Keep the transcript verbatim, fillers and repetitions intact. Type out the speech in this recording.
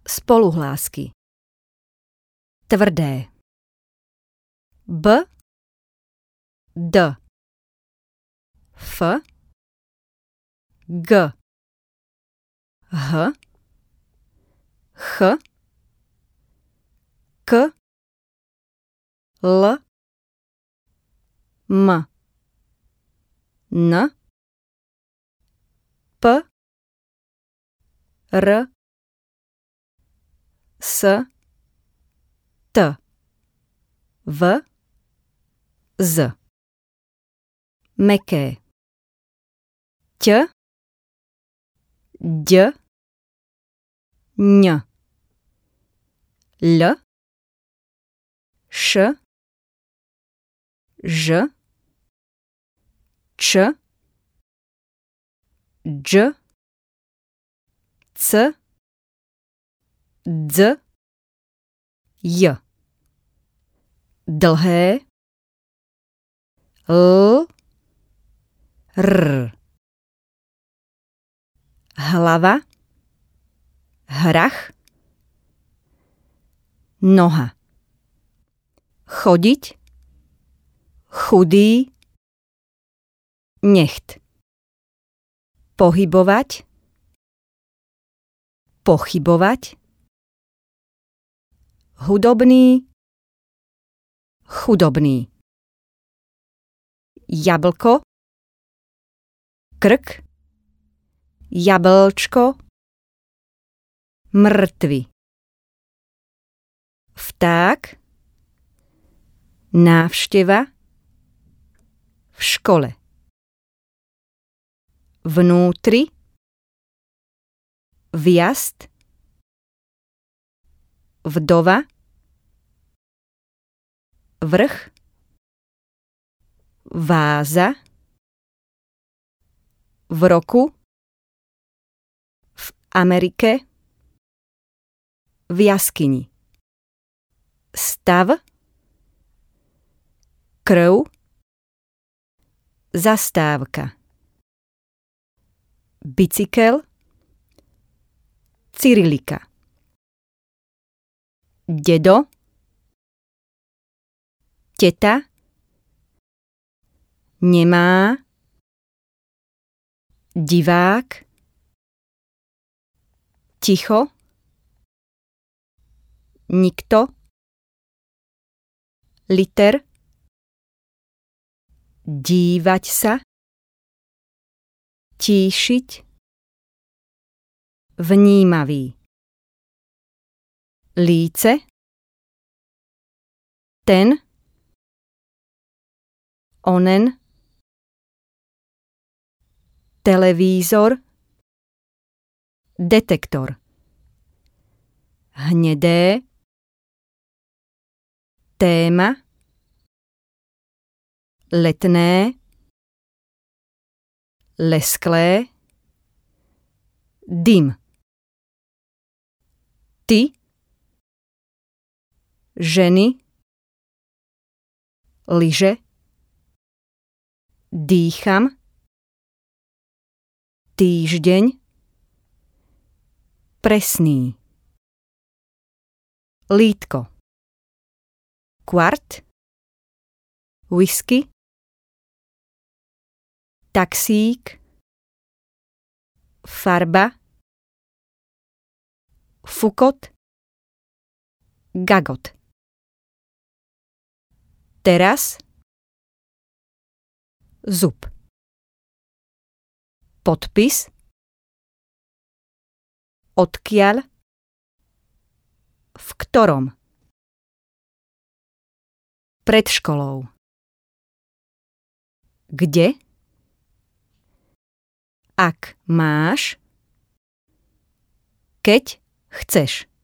Spoluhlásky. Tvrdé. B, D, F, G, H, Ch, K, L, M, N, P, R, S, T, V, Z. Mäkké. Ť, Ď, Ň, L, Š, Ž, Č, Dž, C, Dz, J. Dlhé. L, R. Hlava, hrach, noha. Chodiť, chudý, necht. Pohybovať, pochybovať, hudobný, chudobný. Jablko, krk, jablčko, mŕtvy. Vták, návšteva, v škole. Vnútri, vjazd, vdova, vrch, váza, v roku, v Amerike, v jaskyni. Stav, krv, zastávka. Bicykel, cyrilika. Dedo, teta, nemá, divák, ticho, nikto, liter, dívať sa, tíšiť, vnímavý. Líce, ten, onen, televízor, detektor. Hnedé, téma, letné, lesklé, dym. Ty, ženy, lyže, dýcham, týždeň, presný. Lítko. Kvart, whisky, taxík, farba, fukot, gagot. Teraz, zub. Podpis, odkiaľ, v ktorom. Pred školou. Kde? Ak máš. Keď chceš.